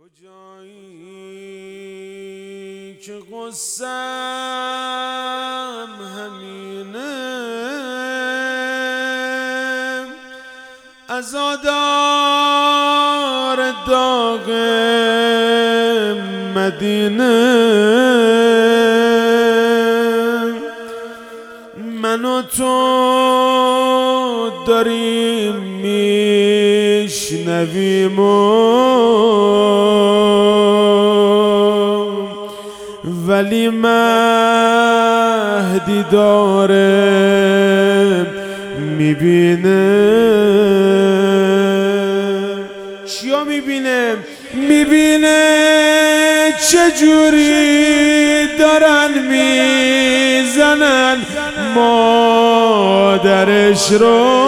کجایی که قصم همینه عزادار داغ مدینه من و تو داریم میشنویم ولی مهدی داره میبینه. چیا میبینه؟ میبینه چجوری دارن میزنن مادرش رو.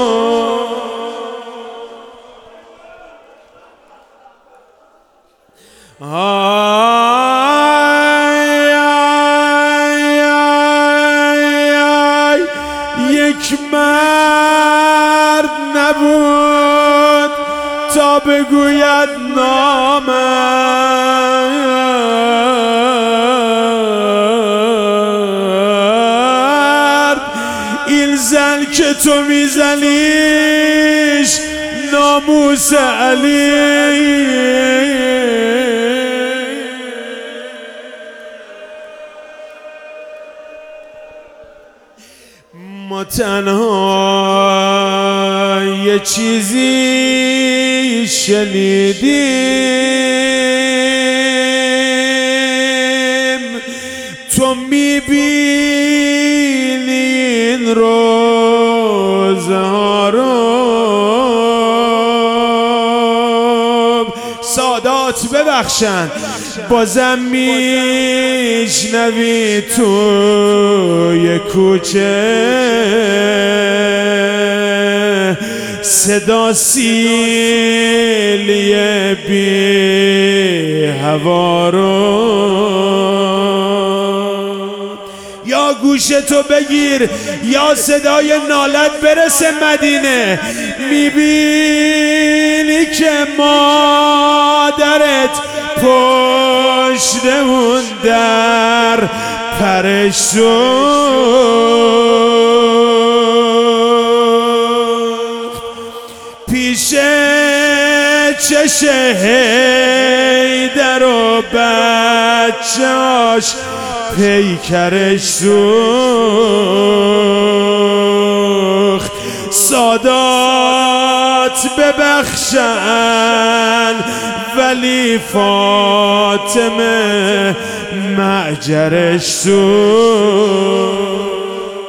یک مرد نبود تا بگوید نامرد. این زن که تو میزنیش ناموس علی. ما تنها یه چیزی شنیدیم تو میبینی این روزها رو. سادات ببخشن بازم میشنوی توی کوچه صدا سیلی بی هوا رو. یا گوشتو بگیر یا صدای نالت برسه مدینه. میبینی که مادرت پشت اون در پرش سوخت پیش چش حیدر و بچه‌اش پیکرش سوخت. سادات ببخشن ولی فاطمه معجرش سوخت.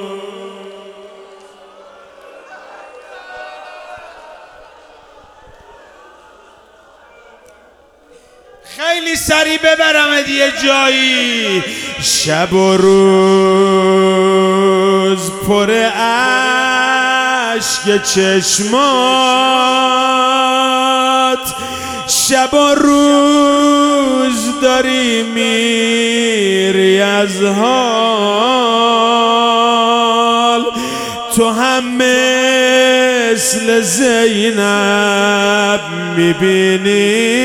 خیلی سریع ببرم یه جایی. شب و روز پر اشک چشمات شب و روز داری میری از حال. تو هم مثل زینب میبینی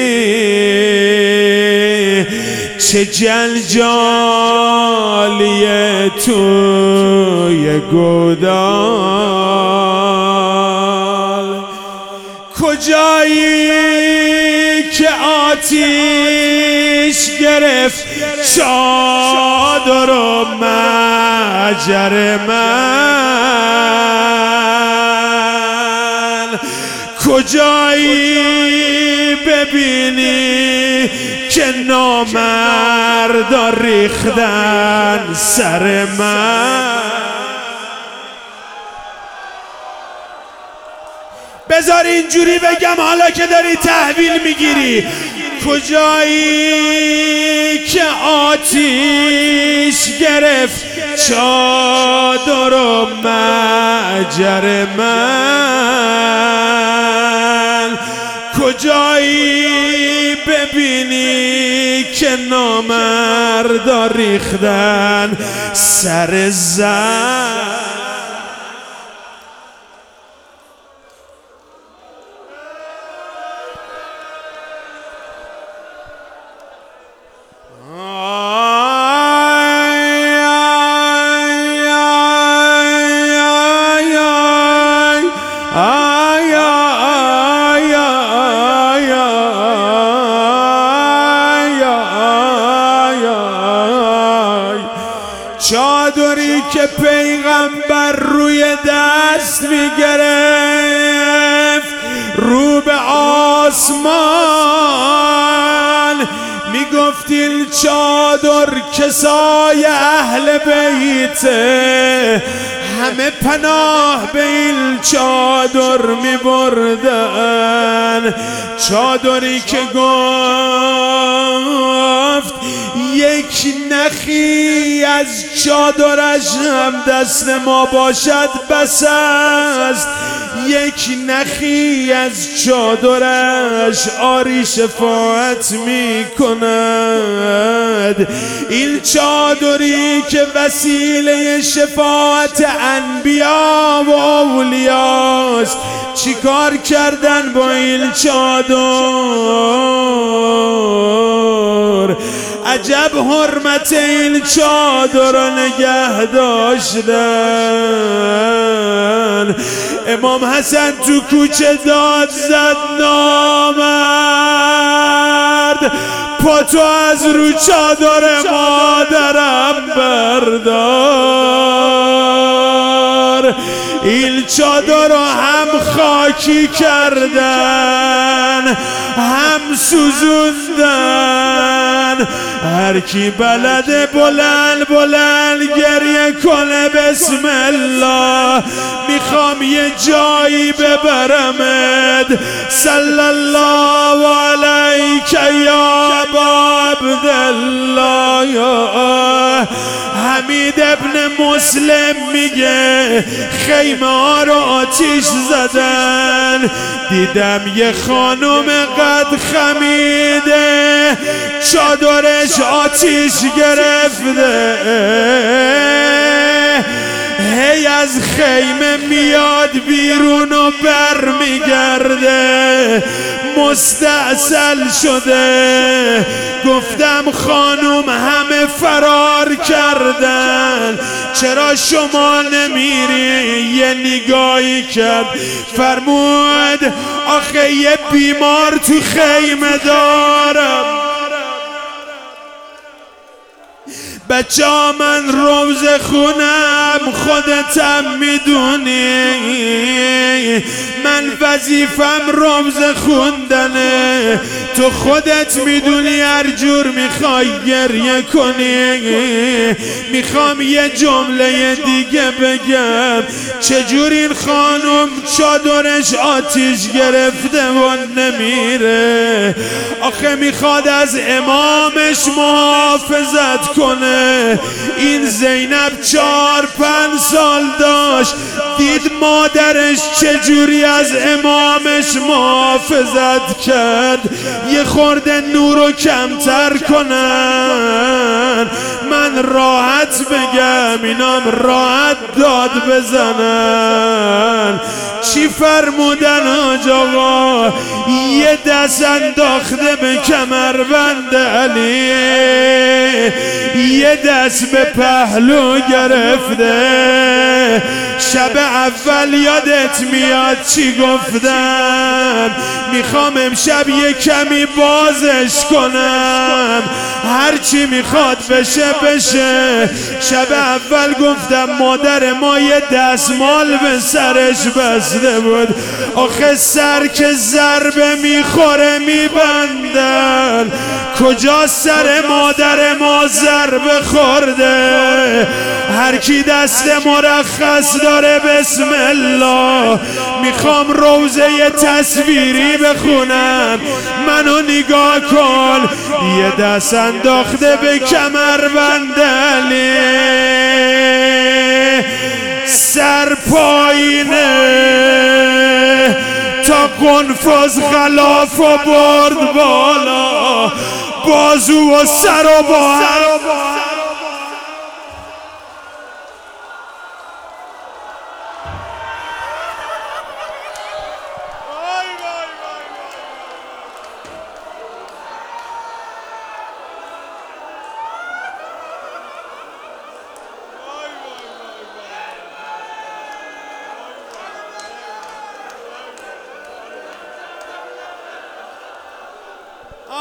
چه جنجالیه توی گودال. کجایی که آتیش گرفت چادر و مجر من. کجایی ببینی که نامردا ریختن سر من. بذار اینجوری بگم حالا که داری تحویل میگیری. کجایی که آتیش گرفت چادر و مجر من. کجایی ببینی که نامردا ریختن سر زن. چادری که پیغمبر روی دست میگرفت رو به آسمان، میگفت این چادر کسای اهل بیته، همه پناه به این چادر میبردن. چادری که گفت یک نخی از چادرش هم دست ما باشد بس است، یک نخی از چادرش آری شفاعت می کند. این چادری که وسیله شفاعت انبیا و اولیاست، چی کار کردن با این چادر؟ عجب حرمت این چادر را نگه داشتن. امام حسن تو کوچه داد زد نامرد، پا تو از رو چادر مادرم بردار. این چادر رو هم خاکی کردن هم سوزوندن. هر کی بلده بلند بلند گریه کنه بسم الله، میخوام یه جایی ببرمت. صلی الله علیک یا ابا عبدالله. حمید ابن مسلم میگه خیمه ها رو آتیش زدن، دیدم یه خانم قد خمیده چادرش آتیش گرفته، هی از خیمه میاد بیرون و بر میگرده، مستعسل شده. گفتم خانم همه فرار کردن، چرا شما نمیری؟ یه نگاهی کرد، فرمود آخه یه بیمار تو خیمه دارم. بچه من روز خونم خودتم میدونی، من وظیفم روز خوندنه، تو خودت میدونی هر جور میخوای گریه کنی. میخوام یه جمله دیگه بگم، چجور این خانم چادرش آتیش گرفته و نمیره؟ آخه میخواد از امامش محافظت کنه. این زینب 4-5 سال داشت، دید مادرش چجوری از امامش محافظت کرد، یه خورده نورو کمتر کنن، من راحت بگم اینام راحت داد بزنن. چی فرمودن حاج آقا؟ یه دست انداخته به کمربند علی، یه دست به پهلو گرفته. شب اول یادت میاد چی گفتم؟ میخوام امشب یه کمی بازش کنم، هرچی میخواد بشه بشه. شب اول گفتم مادر ما یه دستمال به سرش بسته بود، آخه سر که ضربه میخوره میبندن، کجا سر مادر ما ضربه خورده؟ هر کی دست مرخص داره بسم الله. میخوام روزه تصویری بخونم، منو نگاه کن. یه دست انداخته به کمربند علی، سر پایینه تا قنفذ غلاف و برد بالا، بازو و سر و با هم.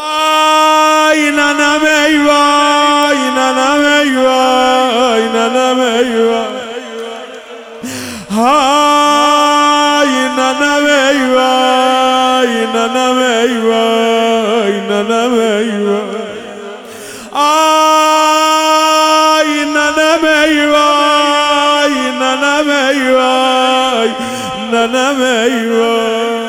ننم ای وای، ننم ای وای، ننم های ننم ای وای ننم ای وای ننم ای وای آی ننم ای وای ننم ای وای ننم ای وای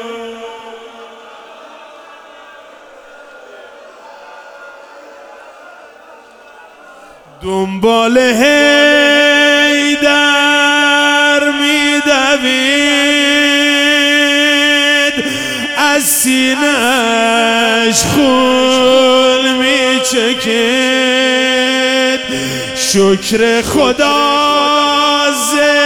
دنبال حیدر میدوید از سینه‌اش خون میچکید شکر خدا